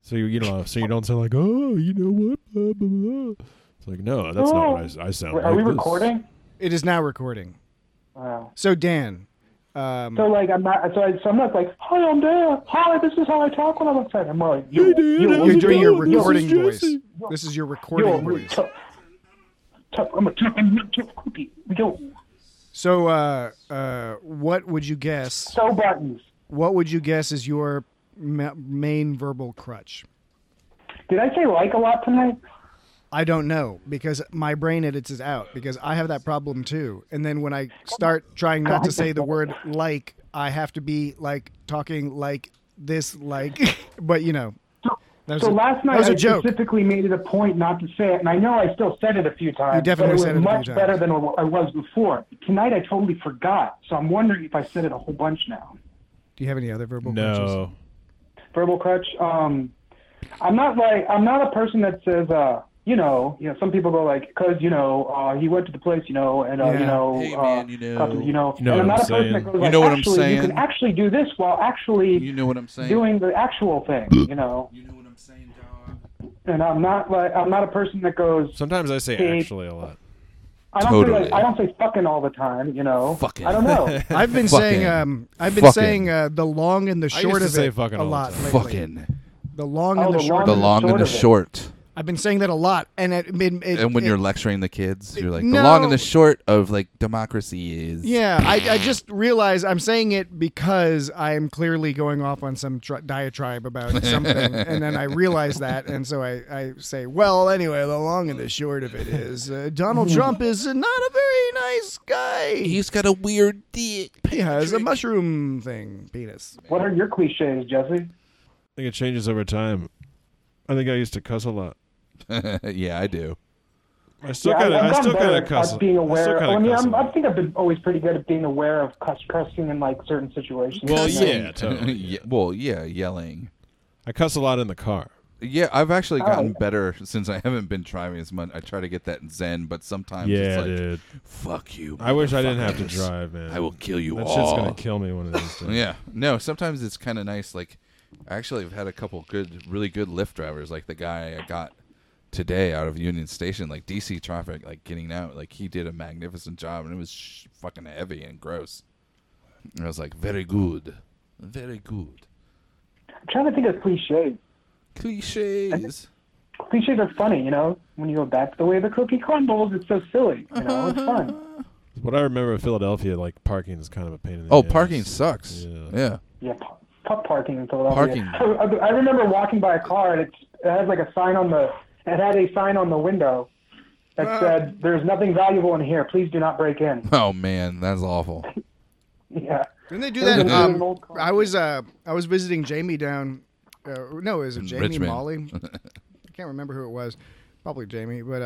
So you don't sound like, oh, you know what? Blah, blah, blah. It's like, no, that's not what I sound like. Are we this. recording? It is now recording. Wow. So Dan. So like I'm not like, hi, I'm Dan. Hi, this is how I talk when I'm upset. I'm like, Hey, Dan, You're doing your recording This is voice. Jesse. This is your recording voice. I'm a tough cookie. Yo. So, what would you guess? So buttons. What would you guess is your main verbal crutch? Did I say like a lot tonight? I don't know because my brain edits it out because I have that problem too. And then when I start trying not to say the word like, I have to be like talking like this, like, but you know. So last night I joke. specifically made it a point not to say it, and I know I still said it a few times. You definitely said it a few much times. better than I was before. Tonight I totally forgot, so I'm wondering if I said it a whole bunch now. Do you have any other verbal crutches? No. Verbal crutch. I'm not a person that says some people go like, cause he went to the place, and Hey, man, and I'm not a person that goes like, know what I'm actually, saying? you can actually do this while actually You know what I'm saying? doing the actual thing, You know what I'm saying, dog? And I'm not a person that goes. Sometimes I say Hey, actually a lot. I don't Totally. I don't say fucking all the time, Fucking. I don't know. I've been Fucking. saying the long and the I short used to of say it fucking a all the lot time. lately. Fucking. The long Oh, and the the short. The of it. long and the of it. short. I've been saying that a lot, and And when you're lecturing the kids, you're like, No. the long and the short of like democracy is. yeah, I just realized I'm saying it because I am clearly going off on some diatribe about something, and then I realize that, and so I say, well, anyway, the long and the short of it is Donald Trump is not a very nice guy. He's got a weird dick. He has a mushroom thing, penis. What are your cliches, Jesse? I think it changes over time. I think I used to cuss a lot. Yeah, I do. I still I've kind gotten of cuss. at being aware. I I think I've been always pretty good at being aware of cussing in like certain situations. Well, You know? yeah, totally. Yelling. I cuss a lot in the car. Yeah, I've actually gotten yeah. better since I haven't been driving as much. I try to get that zen, but sometimes Yeah, it's like, dude. fuck you. I wish I didn't have to motherfuckers. drive, man. I will kill you That all. shit's gonna kill me one of these days. Yeah, no. Sometimes it's kind of nice. Like, actually, I've had a couple really good Lyft drivers. Like the guy I got today out of Union Station, like DC traffic, like getting out. Like he did a magnificent job, and it was fucking heavy and gross. And I was like, very good, very good. I'm trying to think of cliches. Cliches. Cliches are funny, when you go back to the way the cookie crumbles, it's so silly, it's fun. What I remember of Philadelphia, like parking is kind of a pain in the Oh, ass. parking sucks. Yeah. Yeah. Yeah, parking in Philadelphia. Parking. I remember walking by a car and it had like a sign on the window that said, "There's nothing valuable in here. Please do not break in." Oh man, that's awful. Yeah. Didn't they do It was that? an old car. I was visiting Jamie down. No, it was Jamie Richmond. Molly. I can't remember who it was. Probably Jamie, but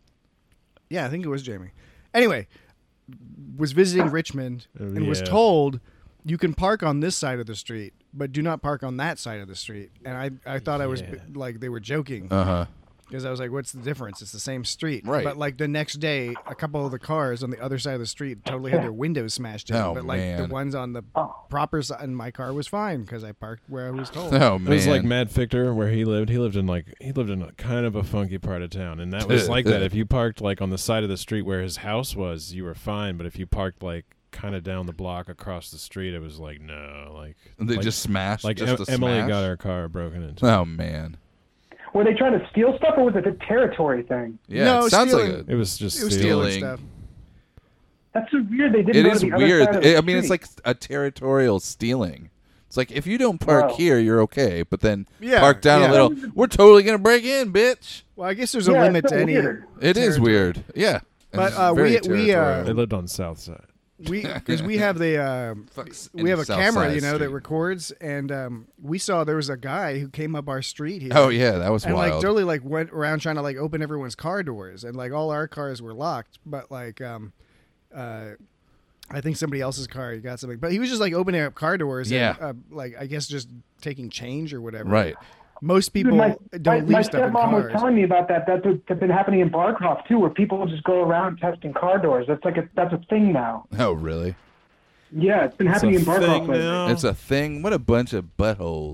yeah, I think it was Jamie. Anyway, was visiting Richmond and was Yeah. told you can park on this side of the street, but do not park on that side of the street. And I thought I was Yeah. like they were joking. Uh-huh. Because I was like, what's the difference? It's the same street. Right. But like the next day, a couple of the cars on the other side of the street totally had their windows smashed in. Oh, but like the man. ones on the proper side, and my car was fine because I parked where I was told. Oh It man. was like Matt Fichter where he lived. He lived in a kind of a funky part of town, and that was like that. If you parked like on the side of the street where his house was, you were fine. But if you parked like kind of down the block across the street, it was like no, like They just smashed. like just to Emily smash? got her car broken into. Oh man. Were they trying to steal stuff, or was it a territory thing? Yeah, No, it sounds stealing. like It was just It was stealing. stealing stuff. That's so weird. They didn't It go is to the other weird. side of the I mean, it's street. like a territorial stealing. It's like if you don't park Wow. here, you're okay, but then Yeah, park down yeah. a little. We're totally gonna break in, bitch. Well, I guess there's a Yeah, limit it's so to any. weird. It is territory. weird. Yeah. And But, it's we- very we, territorial. They lived on South Side. Because we have the Fucks we have in a South camera, Side that Street. records, and we saw there was a guy who came up our street here. Oh yeah, that was And wild. like totally like went around trying to like open everyone's car doors, and like all our cars were locked, but like I think somebody else's car he got something, but he was just like opening up car doors. Yeah. And, like I guess just taking change or whatever. Right. Most people Dude, don't leave my stuff in stepmom was cars. telling me about that. That's been happening in Barcroft too, where people will just go around testing car doors. That's a thing now. Oh really? Yeah, it's been happening in Barcroft lately. now. It's a thing. What a bunch of buttholes.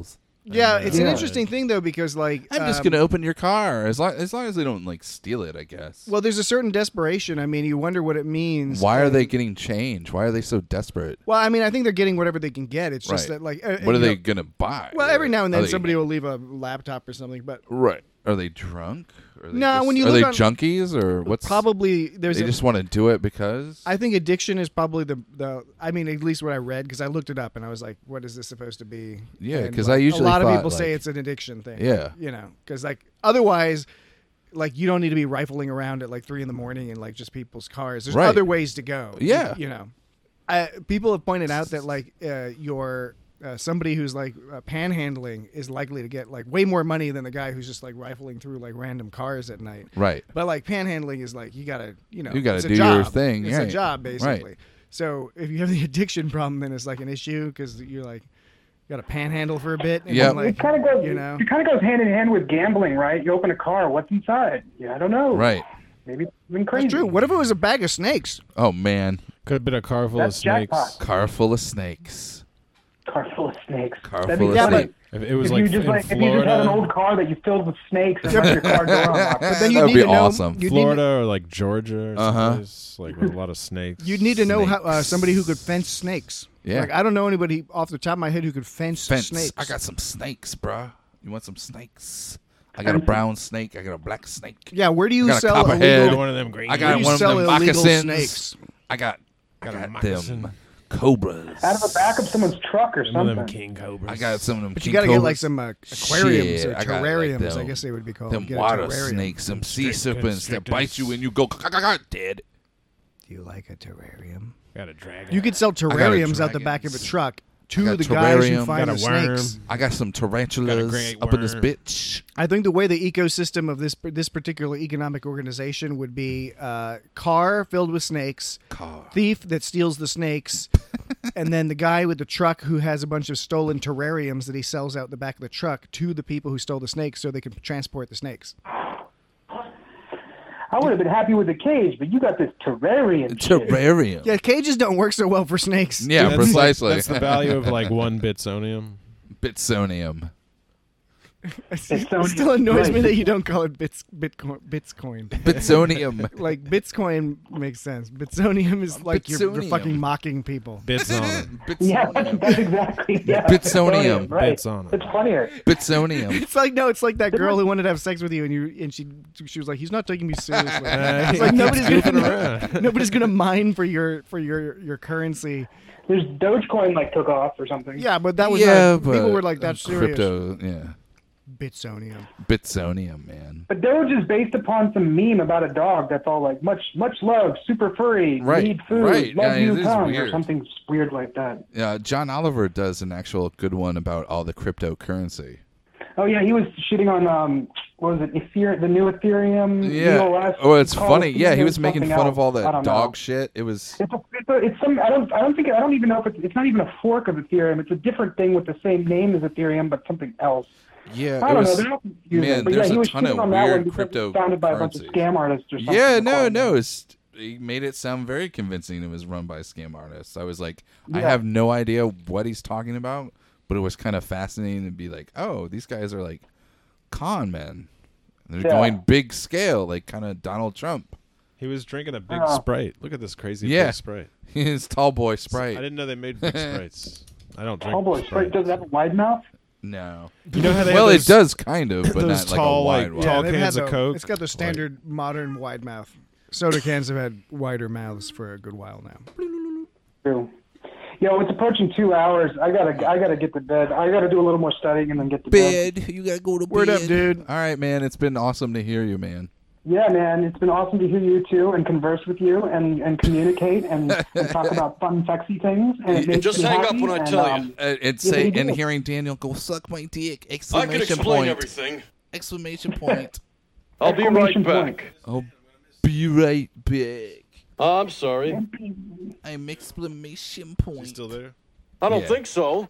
Yeah, And, it's an Yeah. interesting thing though because like I'm just gonna open your car as long as they don't like steal it, I guess. Well, there's a certain desperation. I mean, you wonder what it means. Why are and- they getting change? Why are they so desperate? Well, I mean, I think they're getting whatever they can get. It's just Right. that like What are you they know, gonna buy? Well, every now and Are then they- somebody will leave a laptop or something, but Right. Are they drunk? Are they No, just- when you are look they on- junkies or what's probably there's they a, just want to do it because I think addiction is probably the I mean, at least what I read because I looked it up and I was like, what is this supposed to be? Yeah, And, 'cause like, I usually a lot of thought, people say like- it's an addiction thing. Yeah. you know, because like otherwise. Like you don't need to be rifling around at like 3 a.m. in like just people's cars. There's Right. other ways to go. Yeah. you know, people have pointed out that like your somebody who's like panhandling is likely to get like way more money than the guy who's just like rifling through like random cars at night. right. But like panhandling is like you gotta You gotta it's a do job. your thing, It's right. a job basically. Right. So if you have the addiction problem, then it's like an issue because you're like you gotta panhandle for a bit. And Yep. then, like, It kind of goes. you know. It kind of goes hand in hand with gambling, right? You open a car. What's inside? Yeah, I don't know. Right. Maybe something crazy. That's true. What if it was a bag of snakes? Oh man, Could have been a car full That's of snakes. jackpot. car full of snakes. Car full of snakes. Car That'd full be of funny. snakes. If it was If like you just in like if you just had an Florida, old car that you filled with snakes and left your car door unlocked. But then you That'd need be to know. awesome. you'd need to- Florida or like Georgia or Uh-huh. someplace, like with a lot of snakes. You'd need to know how, Snakes. somebody who could fence snakes. Yeah. Like I don't know anybody off the top of my head who could fence Fence. snakes. I got some snakes, bruh. You want some snakes? I got a brown snake. I got a black snake. Yeah, where do you I got a sell copperhead. Got illegal? one of them green. I Where got do you one of sell them illegal moccasins. snakes? I got Got a them moccasin. cobras. Out of the back of someone's truck or Some of them something. king cobras. I got some of them. But you king got to get cobras. like some aquariums Shit, or I got, like, terrariums. I them- guess they would be called. them Get a water terrarium. snakes, some sea Constrict- serpents that bite you and you go dead. Do you like a terrarium? Got a dragon. You could sell got a terrariums out the back of a dragons. truck I to got the guys who terrarium. find Got the a worm. snakes. I got some tarantulas great up in this worm. bitch. I think the way the ecosystem of this particular economic organization would be car filled with snakes, Car. thief that steals the snakes, and then the guy with the truck who has a bunch of stolen terrariums that he sells out the back of the truck to the people who stole the snakes so they can transport the snakes. I would have been happy with the cage, but you got this terrarium. shit. Terrarium. Yeah, cages don't work so well for snakes. Yeah, That's precisely. Like, that's the value of like one bitsonium. Bitsonium. It so still annoys me right. that you don't call it Bitcoin. Bitsonium. Like Bitcoin makes sense. Bitsonium is like you're Bitsonium. fucking mocking people. Bits on it. Yeah, that's exactly. Yeah, Bitsonium. Right. Bits on it. It's funnier. Bitsonium. It's like no, it's like that girl who wanted to have sex with you, and she was like, he's not taking me seriously. It's like nobody's goofing gonna around. nobody's gonna mine for your currency. There's Dogecoin like took off or something. Yeah, but that was Yeah, not, but people were like, that's serious. crypto. Yeah. Bitsonium. Bitsonium, man. But Doge is based upon some meme about a dog that's all like much love, super furry, Right, need food, right. love Yeah, you it is come, or weird. something weird like that. Yeah, John Oliver does an actual good one about all the cryptocurrency. Oh yeah, he was shitting on what was it, Ethereum, the new Ethereum? Yeah. EOS, Oh, it's called funny. Yeah, he Ethereum was making something fun else. of all I that don't dog know. shit. It was It's some. I don't even know if it's not even a fork of Ethereum. It's a different thing with the same name as Ethereum, but something else. yeah. I It don't know. was They're all confusing. man. But There's yeah, he a was ton shitting of on that one weird because crypto. it's founded by a bunch of scam artists or something. Yeah, no, according to no. him. He made it sound very convincing. It was run by scam artists. I was like, I Yeah. have no idea what he's talking about, but it was kind of fascinating to be like, oh, these guys are like con men. They're Yeah. going big scale, like kind of Donald Trump. He was drinking a big Oh. Sprite. Look at this crazy Yeah. big Sprite. His tall boy I Sprite. didn't know they made big Sprites. I don't drink Oh boy, Sprite does it have a wide mouth? No. You know how they Well, have it those- does kind of, but those not tall, like like, a wide one. tall they've cans had of the- Coke. It's got the standard modern wide mouth. Soda cans have had wider mouths for a good while now. True. Yo, it's approaching 2 hours. I gotta get to bed. I gotta do a little more studying and then get to bed. Bed. You gotta go to Word bed. up, dude. All right, man. It's been awesome to hear you, man. Yeah, man, it's been awesome to hear you too and converse with you and communicate and talk about fun, sexy things. And it makes Just me hang up happy, when I and, tell you. And Yeah, say but he and did. hearing Daniel go suck my dick! I can Exclamation explain point! everything. Exclamation point! I'll be right Exclamation point. back. I'll be right back. I'm sorry. I'm exclamation You point. still there? I don't Yeah. think so.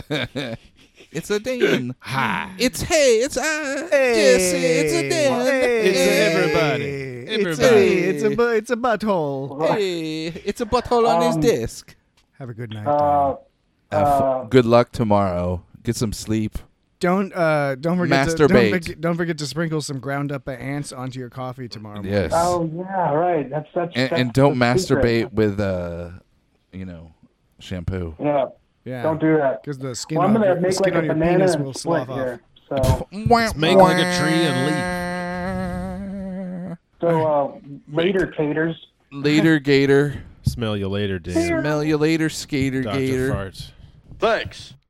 It's a Dan. Hi. It's hey. It's Hey, Jesse. It's a Dan. Hey, It's everybody. It's Everybody. it's a butthole. Hey. It's a butthole on his disc. Have a good night. Dan. Good luck tomorrow. Get some sleep. Don't forget Masturbate. don't forget to sprinkle some ground up ants onto your coffee tomorrow morning. Yes. Oh yeah, right. That's And don't the secret. masturbate with shampoo. Yeah, Yeah. don't do that. Because the skin, Well, I'm gonna the make skin like a on your banana penis and will split slough off. here. So, Make like a tree and later, taters. Later, Gator. leaf. Smell you later, Dan. Smell you later, Skater Dr. Gator. Farts. Thanks.